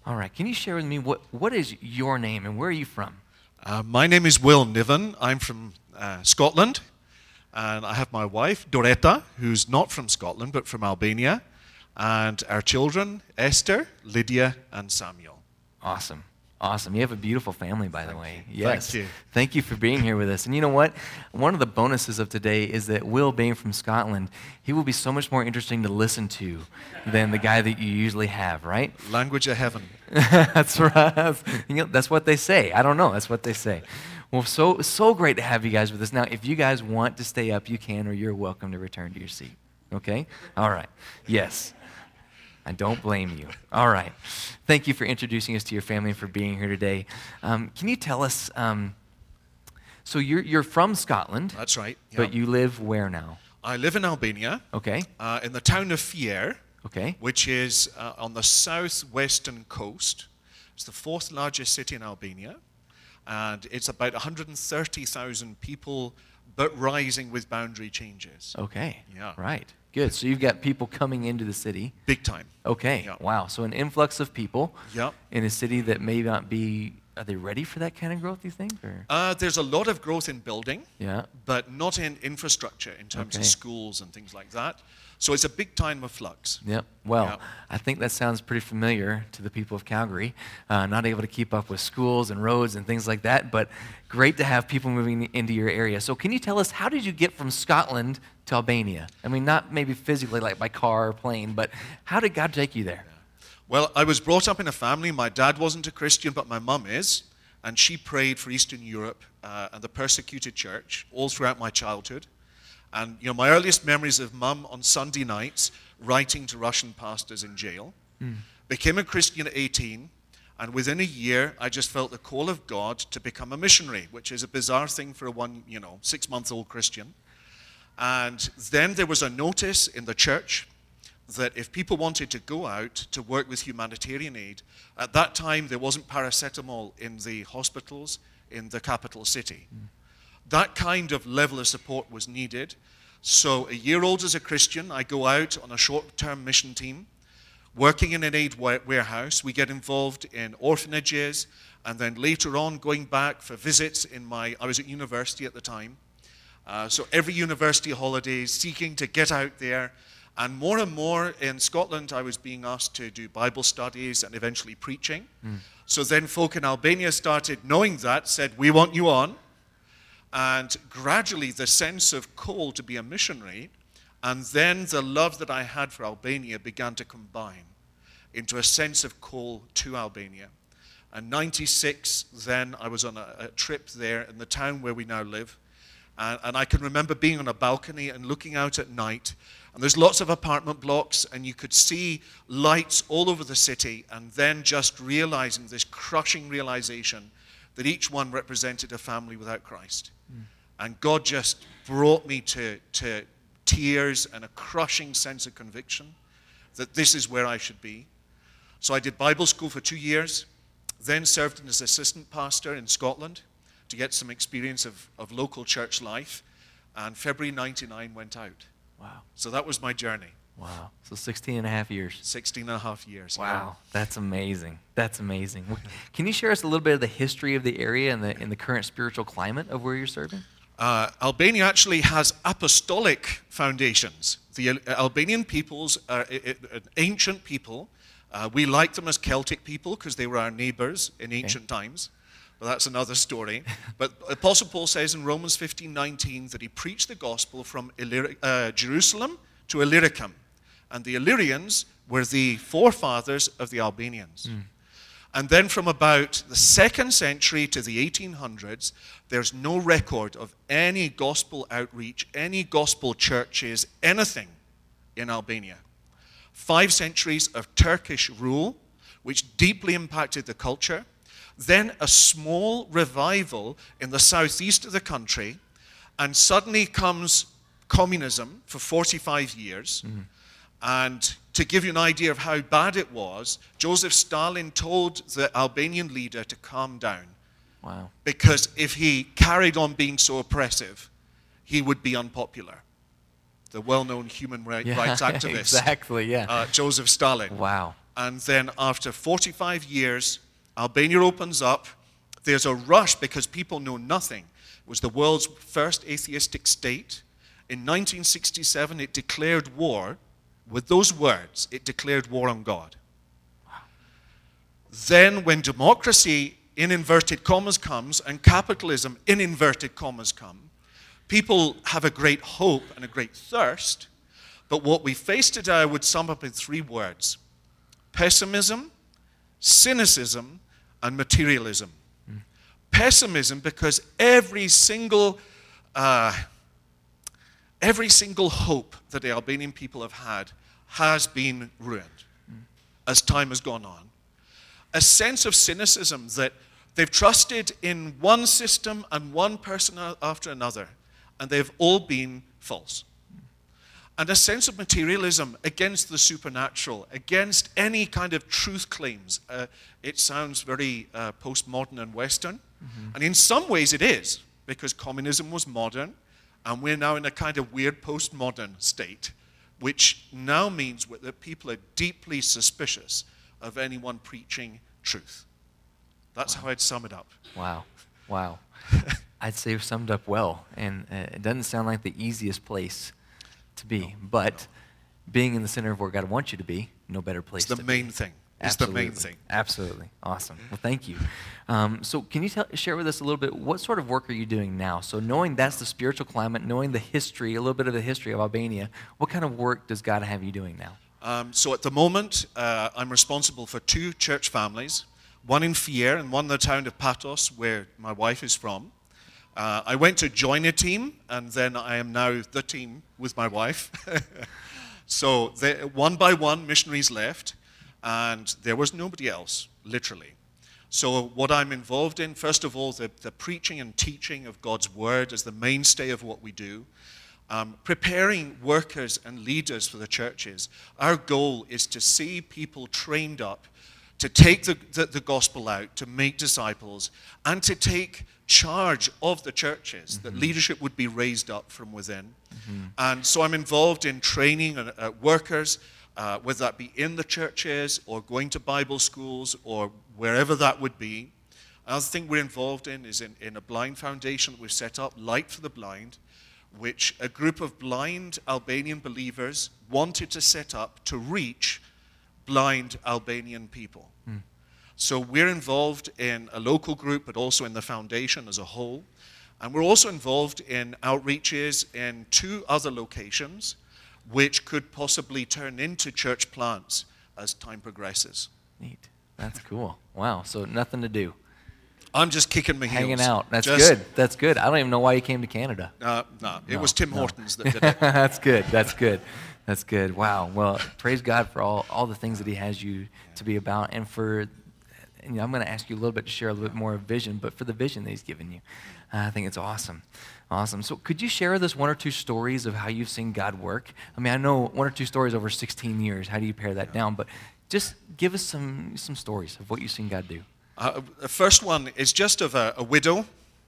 All right. Can you share with me what is your name and where are you from? My name is Will Niven. I'm from Scotland, and I have my wife, Doretta, who's not from Scotland, but from Albania, and our children, Esther, Lydia, and Samuel. Awesome. Awesome. You have a beautiful family, by the way. Yes. Thank you. Thank you for being here with us. And you know what? One of the bonuses of today is that Will, being from Scotland, he will be so much more interesting to listen to than the guy that you usually have, right? Language of heaven. That's right. That's what they say. I don't know. That's what they say. Well, so great to have you guys with us. Now, if you guys want to stay up, you can, or you're welcome to return to your seat. Okay? All right. Yes. I don't blame you. All right. Thank you for introducing us to your family and for being here today. Can you tell us, so you're from Scotland. That's right. Yeah. But you live where now? I live in Albania. Okay. In the town of Fier. Okay. Which is on the southwestern coast. It's the fourth largest city in Albania. And it's about 130,000 people, but rising with boundary changes. Okay. Yeah. Right. Good. So you've got people coming into the city. Big time. Okay. Yeah. Wow. So an influx of people Yeah. in a city that may not be, are they ready for that kind of growth, you think? Or? There's a lot of growth in building, Yeah. but not in infrastructure in terms of Okay. schools and things like that. So it's a big time of flux. Yep. Well, Yep. I think that sounds pretty familiar to the people of Calgary. Not able to keep up with schools and roads and things like that, but great to have people moving into your area. So can you tell us, how did you get from Scotland to Albania? I mean, not maybe physically like by car or plane, but how did God take you there? Well, I was brought up in a family. My dad wasn't a Christian, but my mum is. And she prayed for Eastern Europe and the persecuted church all throughout my childhood. And my earliest memories of mum on Sunday nights writing to Russian pastors in jail. Became a Christian at 18, and within a year, I just felt the call of God to become a missionary, which is a bizarre thing for a 6-month-old Christian. And then there was a notice in the church that if people wanted to go out to work with humanitarian aid, at that time there wasn't paracetamol in the hospitals in the capital city. That kind of level of support was needed. So a year old as a Christian, I go out on a short-term mission team, working in an aid warehouse. We get involved in orphanages, and then later on going back for visits I was at university at the time. So every university holidays, seeking to get out there. And more in Scotland, I was being asked to do Bible studies and eventually preaching. So then folk in Albania started knowing that, said, we want you on. And gradually the sense of call to be a missionary, and then the love that I had for Albania began to combine into a sense of call to Albania. And 96, then I was on a trip there in the town where we now live. And I can remember being on a balcony and looking out at night. And there's lots of apartment blocks, and you could see lights all over the city, and then just realizing this crushing realization that each one represented a family without Christ. And God just brought me to tears and a crushing sense of conviction that this is where I should be. So I did Bible school for 2 years, then served as assistant pastor in Scotland to get some experience of local church life, and February 99 went out. Wow. So that was my journey. Wow. So 16 and a half years. 16 and a half years. Wow. That's amazing. That's amazing. Can you share us a little bit of the history of the area and the current spiritual climate of where you're serving? Albania actually has apostolic foundations. The Albanian peoples are an ancient people. We like them as Celtic people because they were our neighbors in ancient times. But that's another story. But Apostle Paul says in Romans 15:19 that he preached the gospel from Jerusalem to Illyricum. And the Illyrians were the forefathers of the Albanians. And then from about the 2nd century to the 1800s, there's no record of any gospel outreach, any gospel churches, anything in Albania. 5 centuries of Turkish rule, which deeply impacted the culture. Then a small revival in the southeast of the country, and suddenly comes communism for 45 years. And to give you an idea of how bad it was, Joseph Stalin told the Albanian leader to calm down. Wow. Because if he carried on being so oppressive, he would be unpopular. The well-known human rights activist. Exactly, yeah. Joseph Stalin. Wow. And then after 45 years, Albania opens up. There's a rush because people know nothing. It was the world's first atheistic state. In 1967, it declared war. With those words, it declared war on God. Then when democracy, in inverted commas, comes and capitalism, in inverted commas, come, people have a great hope and a great thirst. But what we face today I would sum up in 3 words: pessimism, cynicism, and materialism. Pessimism, because every single hope that the Albanian people have had has been ruined as time has gone on. A sense of cynicism that they've trusted in one system and one person after another, and they've all been false. And a sense of materialism against the supernatural, against any kind of truth claims. It sounds very postmodern and Western. And in some ways it is, because communism was modern, and we're now in a kind of weird postmodern state, which now means that people are deeply suspicious of anyone preaching truth. That's how I'd sum it up. Wow. I'd say you've summed up well, and it doesn't sound like the easiest place to be, but being in the center of where God wants you to be, no better place to be. It's the main thing. It's the main thing. Absolutely. Awesome. Well, thank you. So can you share with us a little bit, what sort of work are you doing now? So knowing that's the spiritual climate, knowing the history, a little bit of the history of Albania, what kind of work does God have you doing now? So at the moment, I'm responsible for 2 church families, one in Fier and one in the town of Patos, where my wife is from. I went to join a team, and then I am now the team with my wife. So one by one, missionaries left, and there was nobody else, literally. So what I'm involved in, first of all, the preaching and teaching of God's word is the mainstay of what we do. Preparing workers and leaders for the churches. Our goal is to see people trained up to take the gospel out, to make disciples, and to take charge of the churches, that leadership would be raised up from within. And so I'm involved in training workers, whether that be in the churches or going to Bible schools or wherever that would be. Another thing we're involved in is in a blind foundation that we've set up, Light for the Blind, which a group of blind Albanian believers wanted to set up to reach blind Albanian people. So we're involved in a local group, but also in the foundation as a whole. And we're also involved in outreaches in 2 other locations, which could possibly turn into church plants as time progresses. Neat. That's cool. Wow. So nothing to do. I'm just kicking my heels. Hanging out. That's good. That's good. I don't even know why you came to Canada. No, it was Tim Hortons that did it. That's good. That's good. Wow. Well, praise God for all the things that he has you to be about, and I'm going to ask you a little bit to share a little bit more of vision, but for the vision that he's given you. I think it's awesome. So could you share with us 1 or 2 stories of how you've seen God work? I mean, I know 1 or 2 stories over 16 years. How do you pare that down? But just give us some stories of what you've seen God do. The first one is just of a widow,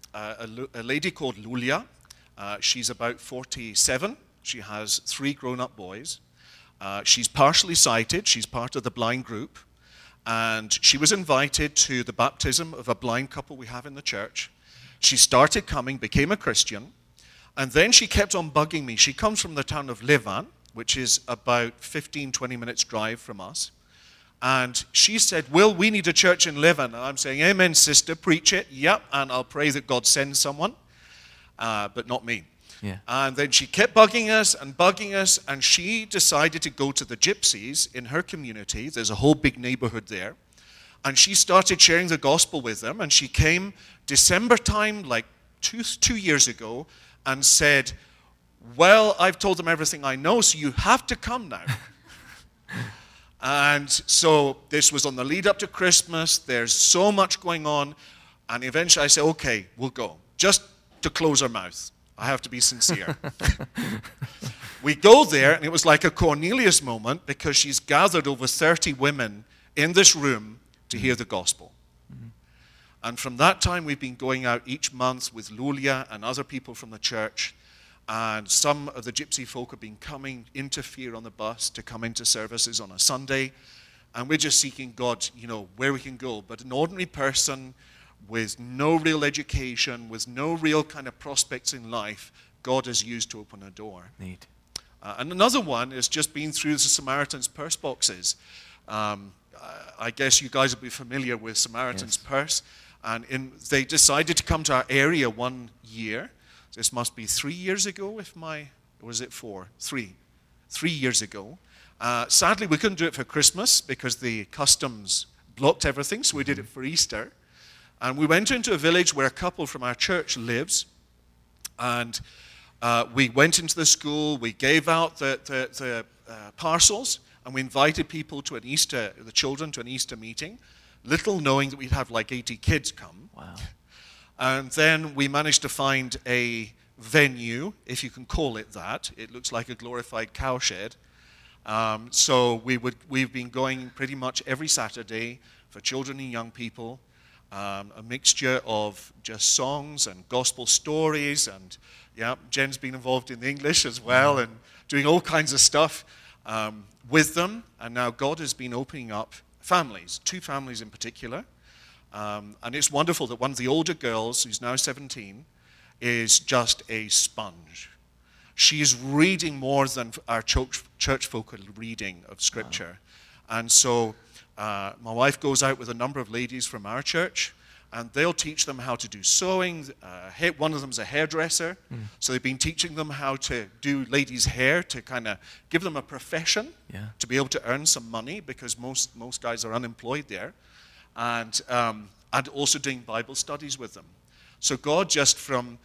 a lady called Lulia. She's about 47. She has 3 grown-up boys. She's partially sighted. She's part of the blind group. And she was invited to the baptism of a blind couple we have in the church. She started coming, became a Christian, and then she kept on bugging me. She comes from the town of Levan, which is about 15, 20 minutes drive from us. And she said, Will, we need a church in Levan. And I'm saying, amen, sister, preach it. Yep, and I'll pray that God sends someone, but not me. Yeah. And then she kept bugging us, and she decided to go to the gypsies in her community. There's a whole big neighborhood there. And she started sharing the gospel with them, and she came December time, like two years ago, and said, well, I've told them everything I know, so you have to come now. And so this was on the lead up to Christmas. There's so much going on. And eventually I said, okay, we'll go. Just to close our mouth. I have to be sincere. We go there, and it was like a Cornelius moment, because she's gathered over 30 women in this room to hear the gospel. Mm-hmm. And from that time, we've been going out each month with Lulia and other people from the church. And some of the gypsy folk have been coming into Fier on the bus to come into services on a Sunday. and we're just seeking God, where we can go. But an ordinary person with no real education, with no real kind of prospects in life, God has used to open a door. Neat. And another one is just being through the Samaritan's Purse boxes. I guess you guys will be familiar with Samaritan's Purse. And they decided to come to our area one year. This must be 3 years ago, or was it 4? 3. 3 years ago. Sadly, we couldn't do it for Christmas because the customs blocked everything, so we did it for Easter. And we went into a village where a couple from our church lives. And we went into the school, we gave out the parcels, and we invited people to the children to an Easter meeting, little knowing that we'd have like 80 kids come. Wow. And then we managed to find a venue, if you can call it that. It looks like a glorified cowshed. So we've been going pretty much every Saturday for children and young people, a mixture of just songs and gospel stories, and Jen's been involved in English as well and doing all kinds of stuff with them. And now God has been opening up families, 2 families in particular. And it's wonderful that one of the older girls, who's now 17, is just a sponge. She is reading more than our church folk are reading of Scripture. Wow. And so my wife goes out with a number of ladies from our church, and they'll teach them how to do sewing. One of them's a hairdresser, so they've been teaching them how to do ladies' hair to kind of give them a profession to be able to earn some money, because most guys are unemployed there, and also doing Bible studies with them. So God just from,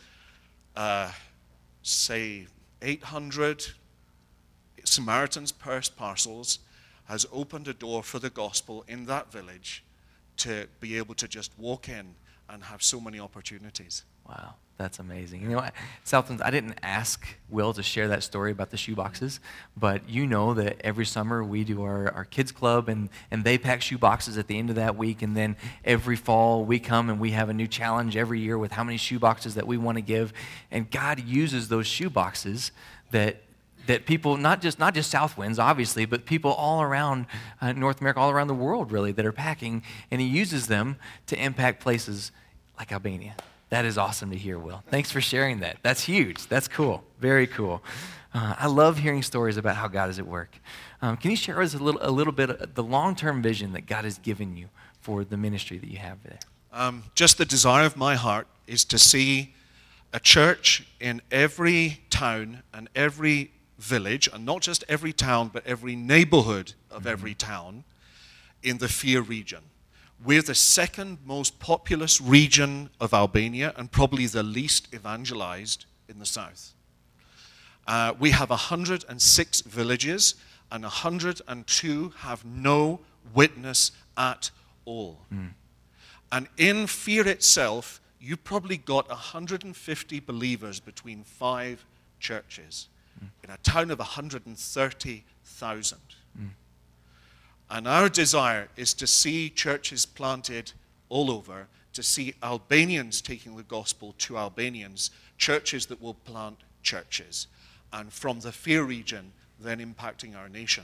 say, 800 Samaritan's Purse parcels has opened a door for the gospel in that village to be able to just walk in and have so many opportunities. Wow, that's amazing. Southlands, I didn't ask Will to share that story about the shoe boxes, but you know that every summer we do our kids club, and they pack shoe boxes at the end of that week, and then every fall we come and we have a new challenge every year with how many shoe boxes that we want to give, and God uses those shoe boxes that people, not just Southwinds, obviously, but people all around North America, all around the world, really, that are packing, and he uses them to impact places like Albania. That is awesome to hear, Will. Thanks for sharing that. That's huge. That's cool. Very cool. I love hearing stories about how God is at work. Can you share with us a little bit of the long-term vision that God has given you for the ministry that you have there? Just the desire of my heart is to see a church in every town and every village, and not just every town, but every neighborhood of every town in the Fear region. We're the second most populous region of Albania and probably the least evangelized in the south. We have 106 villages, and 102 have no witness at all. And in Fear itself, you probably got 150 believers between 5 churches in a town of 130,000. And our desire is to see churches planted all over, to see Albanians taking the gospel to Albanians, churches that will plant churches, and from the Fear region, then impacting our nation.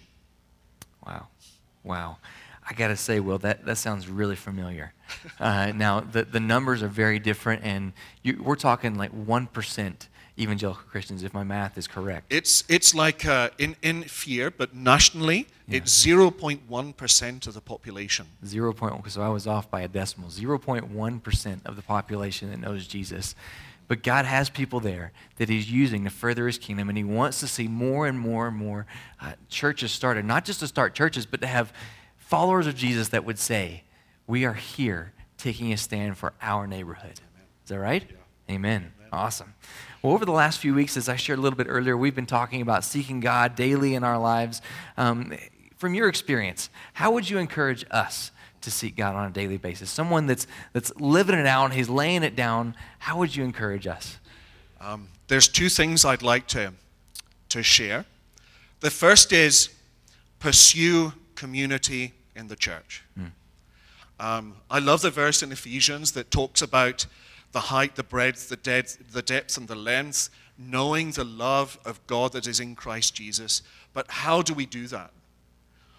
Wow. I got to say, Will, that sounds really familiar. Now, the numbers are very different, and we're talking like 1% evangelical Christians, if my math is correct. It's like in Fear, but nationally, it's 0.1% of the population. 0.1, so I was off by a decimal. 0.1% of the population that knows Jesus. But God has people there that he's using to further his kingdom, and he wants to see more and more and more churches started. Not just to start churches, but to have followers of Jesus that would say, we are here taking a stand for our neighborhood. Amen. Is that right? Yeah. Amen. Awesome. Well, over the last few weeks, as I shared a little bit earlier, we've been talking about seeking God daily in our lives. From your experience, how would you encourage us to seek God on a daily basis? Someone that's living it out, he's laying it down. How would you encourage us? There's 2 things I'd like to share. The first is pursue community in the church. I love the verse in Ephesians that talks about the height, the breadth, the depth, and the length, knowing the love of God that is in Christ Jesus. But how do we do that?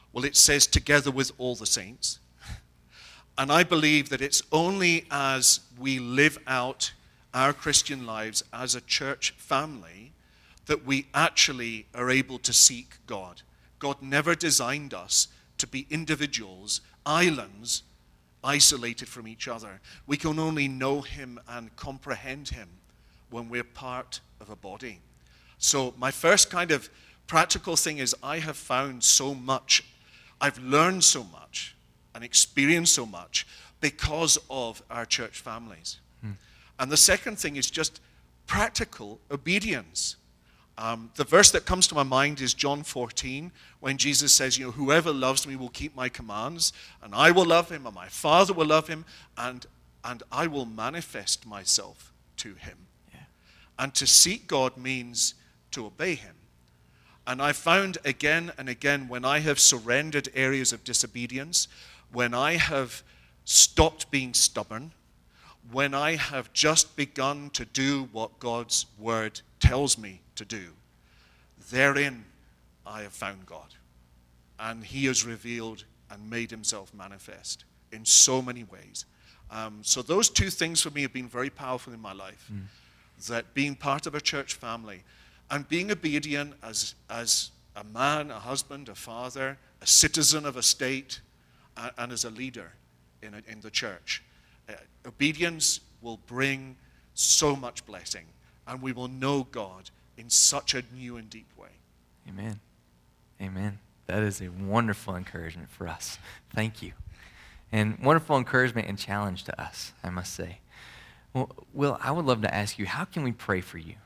Well, it says together with all the saints. And I believe that it's only as we live out our Christian lives as a church family that we actually are able to seek God. God never designed us to be individuals, islands, isolated from each other. We can only know him and comprehend him when we're part of a body. So my first kind of practical thing is I have found so much, I've learned so much and experienced so much because of our church families. And the second thing is just practical obedience. The verse that comes to my mind is John 14, when Jesus says, whoever loves me will keep my commands, and I will love him, and my Father will love him, and I will manifest myself to him. Yeah. And to seek God means to obey him. And I found again and again, when I have surrendered areas of disobedience, when I have stopped being stubborn, when I have just begun to do what God's word tells me to do, therein I have found God. And he has revealed and made himself manifest in so many ways. So those two things for me have been very powerful in my life. That being part of a church family and being obedient as a man, a husband, a father, a citizen of a state, and as a leader in the church. Obedience will bring so much blessing, and we will know God in such a new and deep way. Amen. Amen. That is a wonderful encouragement for us. Thank you. And wonderful encouragement and challenge to us, I must say. Well, Will, I would love to ask you, how can we pray for you?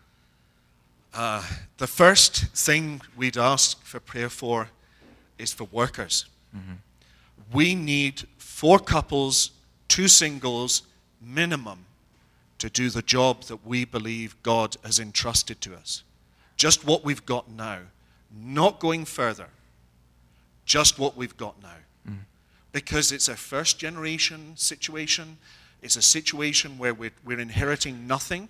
The first thing we'd ask for prayer for is for workers. Mm-hmm. We need 4 couples, 2 singles, minimum, to do the job that we believe God has entrusted to us. Just what we've got now. Not going further. Just what we've got now. Because it's a first generation situation. It's a situation where we're inheriting nothing.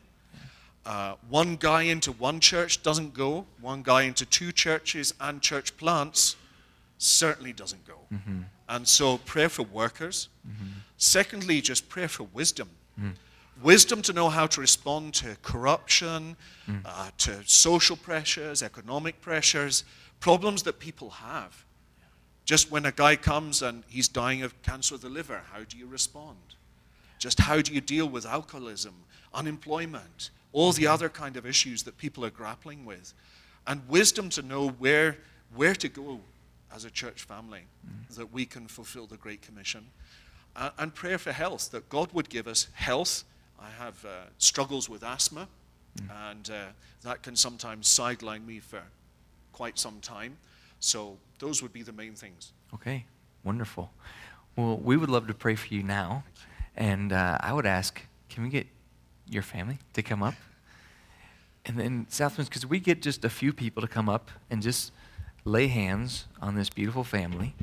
One guy into one church doesn't go. One guy into 2 churches and church plants certainly doesn't go. Mm-hmm. And so prayer for workers. Mm-hmm. Secondly, just prayer for wisdom. Wisdom to know how to respond to corruption, to social pressures, economic pressures, problems that people have. Just when a guy comes and he's dying of cancer of the liver, how do you respond? Just how do you deal with alcoholism, unemployment, all the other kind of issues that people are grappling with? And wisdom to know where to go as a church family, that we can fulfill the Great Commission. And prayer for health, that God would give us health. I have struggles with asthma, and that can sometimes sideline me for quite some time. So those would be the main things. Okay, wonderful. Well, we would love to pray for you now. And I would ask, can we get your family to come up? And then Southwinds, because we get just a few people to come up and just lay hands on this beautiful family.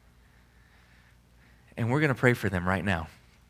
And we're going to pray for them right now.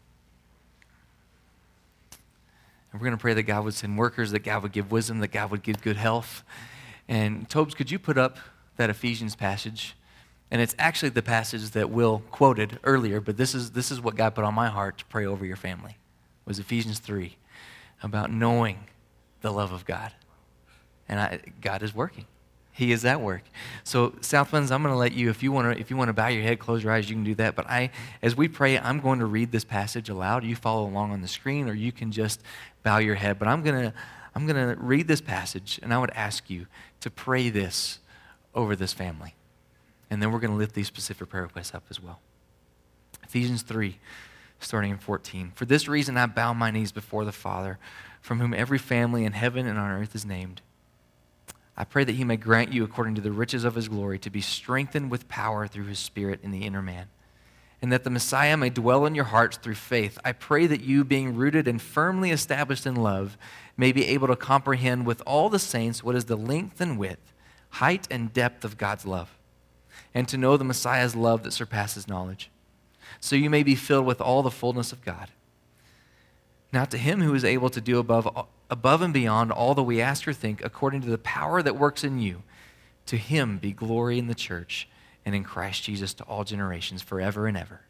And we're going to pray that God would send workers, that God would give wisdom, that God would give good health. And Tobes, could you put up that Ephesians passage? And it's actually the passage that Will quoted earlier, but this is what God put on my heart to pray over your family. It was Ephesians 3, about knowing the love of God. And God is working. He is at work. So Southwinds, I'm going to let you, if you want to bow your head, close your eyes, you can do that. But as we pray, I'm going to read this passage aloud. You follow along on the screen, or you can just bow your head. But I'm going to read this passage, and I would ask you to pray this over this family. And then we're going to lift these specific prayer requests up as well. Ephesians 3, starting in 14. For this reason I bow my knees before the Father, from whom every family in heaven and on earth is named. I pray that he may grant you, according to the riches of his glory, to be strengthened with power through his Spirit in the inner man, and that the Messiah may dwell in your hearts through faith. I pray that you, being rooted and firmly established in love, may be able to comprehend with all the saints what is the length and width, height and depth of God's love, and to know the Messiah's love that surpasses knowledge, so you may be filled with all the fullness of God. Now to him who is able to do above and beyond all that we ask or think, according to the power that works in you, to him be glory in the church and in Christ Jesus to all generations, forever and ever.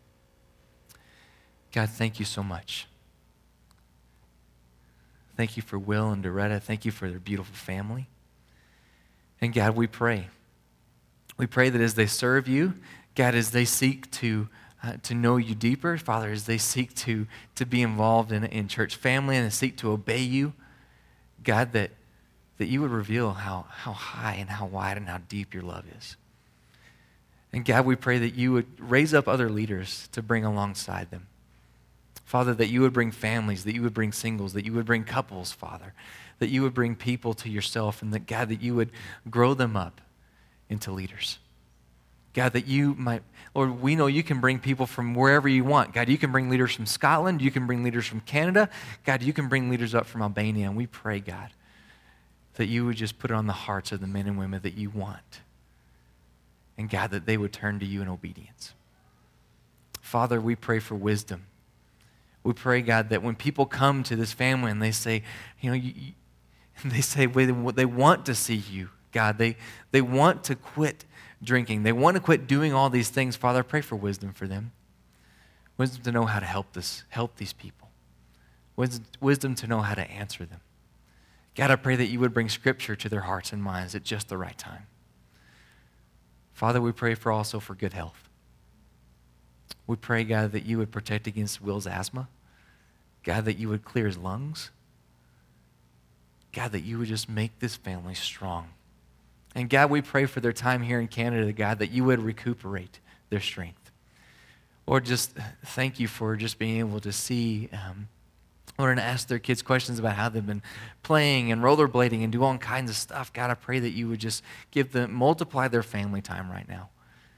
God, thank you so much. Thank you for Will and Doretta. Thank you for their beautiful family. And God, we pray. We pray that as they serve you, God, as they seek to know you deeper, Father, as they seek to be involved in church family and seek to obey you, God, that you would reveal how high and how wide and how deep your love is. And God, we pray that you would raise up other leaders to bring alongside them. Father, that you would bring families, that you would bring singles, that you would bring couples, Father, that you would bring people to yourself, and that, God, that you would grow them up into leaders. God, that you might, Lord, we know you can bring people from wherever you want. God, you can bring leaders from Scotland. You can bring leaders from Canada. God, you can bring leaders up from Albania. And we pray, God, that you would just put it on the hearts of the men and women that you want. And God, that they would turn to you in obedience. Father, we pray for wisdom. We pray, God, that when people come to this family and they say, they say they want to see you, God. They want to quit drinking. They want to quit doing all these things. Father, I pray for wisdom for them. Wisdom to know how to help these people. Wisdom to know how to answer them. God, I pray that you would bring Scripture to their hearts and minds at just the right time. Father, we pray also for good health. We pray, God, that you would protect against Will's asthma. God, that you would clear his lungs. God, that you would just make this family strong. And God, we pray for their time here in Canada, God, that you would recuperate their strength. Lord, just thank you for just being able to see, Lord, and ask their kids questions about how they've been playing and rollerblading and do all kinds of stuff. God, I pray that you would just multiply their family time right now.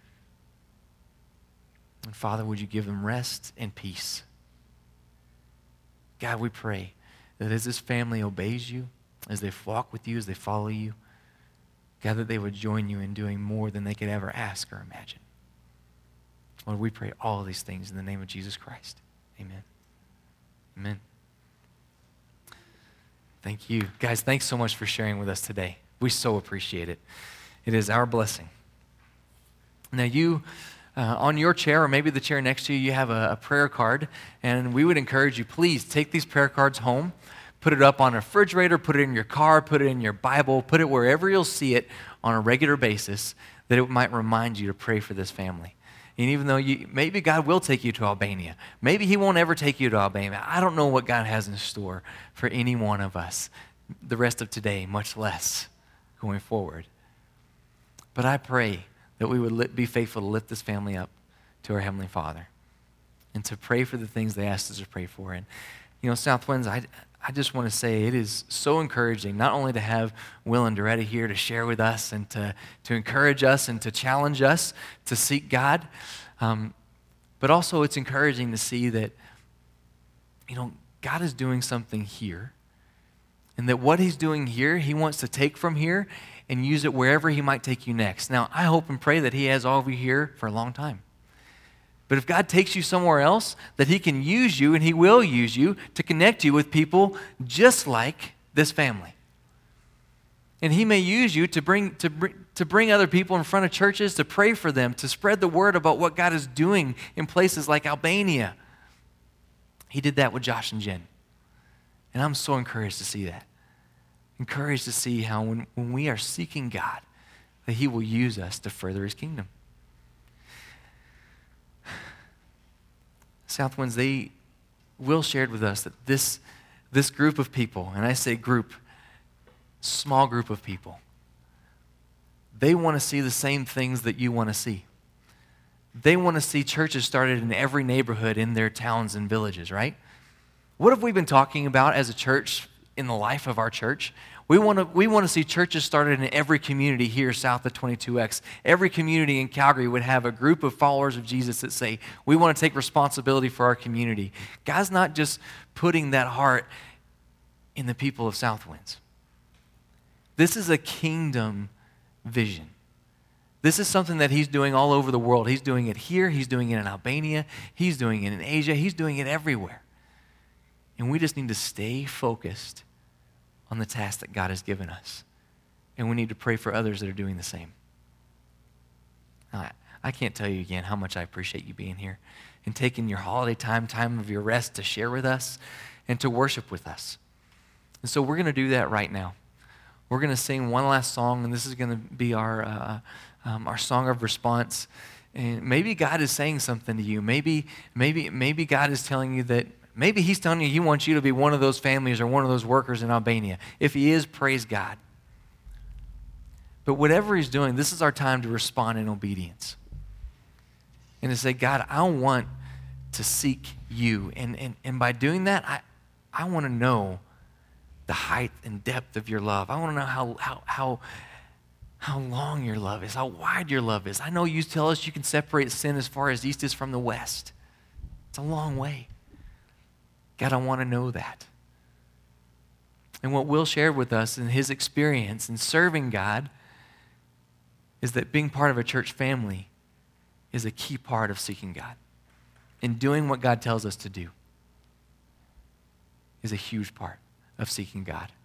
And Father, would you give them rest and peace? God, we pray that as this family obeys you, as they walk with you, as they follow you, God, that they would join you in doing more than they could ever ask or imagine. Lord, we pray all of these things in the name of Jesus Christ. Amen. Amen. Thank you. Guys, thanks so much for sharing with us today. We so appreciate it. It is our blessing. Now you, on your chair or maybe the chair next to you, you have a prayer card, and we would encourage you, please take these prayer cards home, put it up on a refrigerator, put it in your car, put it in your Bible, put it wherever you'll see it on a regular basis, that it might remind you to pray for this family. And even though maybe God will take you to Albania, maybe he won't ever take you to Albania. I don't know what God has in store for any one of us the rest of today, much less going forward. But I pray that we would be faithful to lift this family up to our Heavenly Father and to pray for the things they asked us to pray for. And, Southwinds, I just want to say it is so encouraging not only to have Will and Doretta here to share with us and to encourage us and to challenge us to seek God, but also it's encouraging to see that, God is doing something here, and that what he's doing here, he wants to take from here and use it wherever he might take you next. Now, I hope and pray that he has all of you here for a long time. But if God takes you somewhere else, that he can use you, and he will use you to connect you with people just like this family. And he may use you to bring other people in front of churches, to pray for them, to spread the word about what God is doing in places like Albania. He did that with Josh and Jen. And I'm so encouraged to see that. Encouraged to see how when we are seeking God, that he will use us to further his kingdom. Southwinds, Will shared with us that this group of people, and I say group, small group of people, they want to see the same things that you want to see. They want to see churches started in every neighborhood in their towns and villages, right? What have we been talking about as a church in the life of our church? We want to see churches started in every community here south of 22X. Every community in Calgary would have a group of followers of Jesus that say, we want to take responsibility for our community. God's not just putting that heart in the people of Southwinds. This is a kingdom vision. This is something that he's doing all over the world. He's doing it here. He's doing it in Albania. He's doing it in Asia. He's doing it everywhere. And we just need to stay focused on the task that God has given us. And we need to pray for others that are doing the same. I can't tell you again how much I appreciate you being here and taking your holiday time of your rest to share with us and to worship with us. And so we're going to do that right now. We're going to sing one last song, and this is going to be our song of response. And maybe God is saying something to you. Maybe God is telling you that, maybe he's telling you he wants you to be one of those families or one of those workers in Albania. If he is, praise God. But whatever he's doing, this is our time to respond in obedience. And to say, God, I want to seek you. And by doing that, I want to know the height and depth of your love. I want to know how long your love is, how wide your love is. I know you tell us you can separate sin as far as east is from the west. It's a long way. God, I want to know that. And what Will shared with us in his experience in serving God is that being part of a church family is a key part of seeking God. And doing what God tells us to do is a huge part of seeking God.